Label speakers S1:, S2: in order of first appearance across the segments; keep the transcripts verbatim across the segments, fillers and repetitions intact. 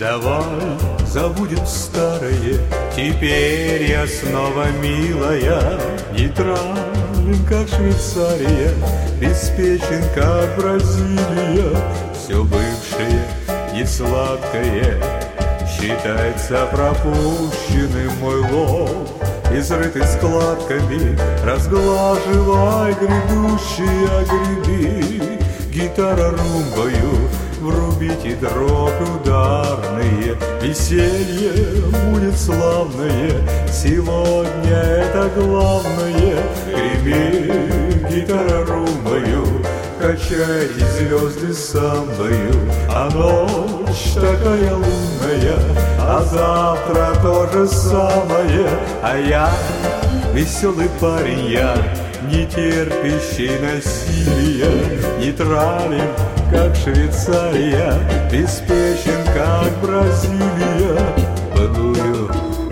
S1: Давай забудем старое, теперь я снова милая. Нейтрален, как Швейцария, беспечен, как Бразилия. Все бывшее и сладкое считается пропущенным, мой лоб изрытый складками. Разглаживай грядущие гряды, гитара румбою, врубите дробь ударные. Веселье будет славное, сегодня это главное. Греби, гитара румбою, качайте звезды самбою. А ночь такая лунная, а завтра то же самое. А я веселый парень, я не терпящий насилия, нейтрален, как Швейцария, беспечен, как Бразилия. Былую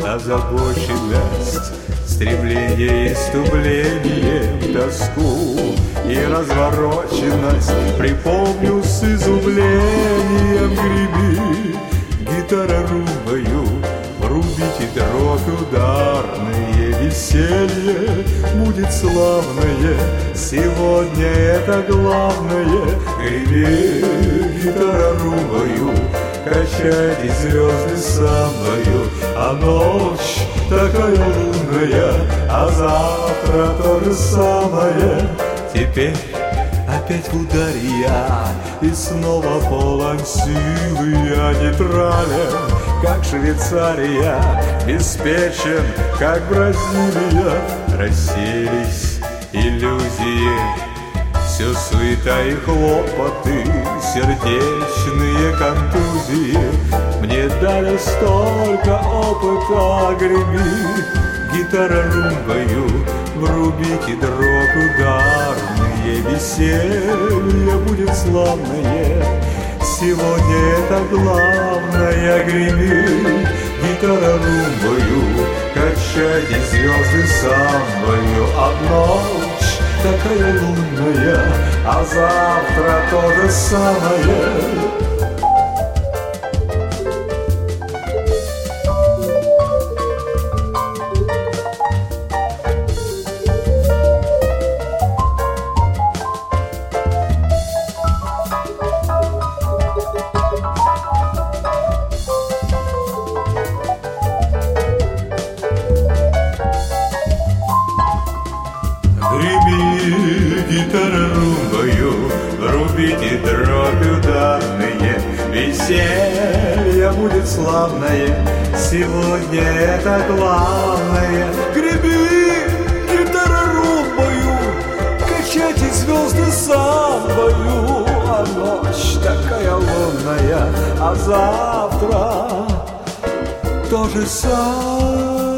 S1: озабоченность, стремление, иступление, тоску и развороченность припомню с изумлением. Греби, гитара румбою, врубите дробь ударные. Веселье будет славное, сегодня это главное. Греби, гитара румбою, качайте звезды самбою. А ночь такая лунная, а завтра то же самое. Теперь опять в ударе я, и снова полон силы. Я нейтрален, как Швейцария, беспечен, как Бразилия. Расселись иллюзии, все суета и хлопоты, сердечные контузии. Мне дали столько опыта. Греби, гитара румбою, врубите дробь ударные. Веселье будет славное, сегодня это главное. Греби, гитара румбою, качайте звезды самбою. А ночь такая лунная, а завтра то же самое.
S2: Греби, гитара румбою, рубите дробь ударные. Веселье будет славное, сегодня это главное.
S1: Греби, гитара румбою, качайте звезды самбою. А ночь такая лунная, а завтра то же самое.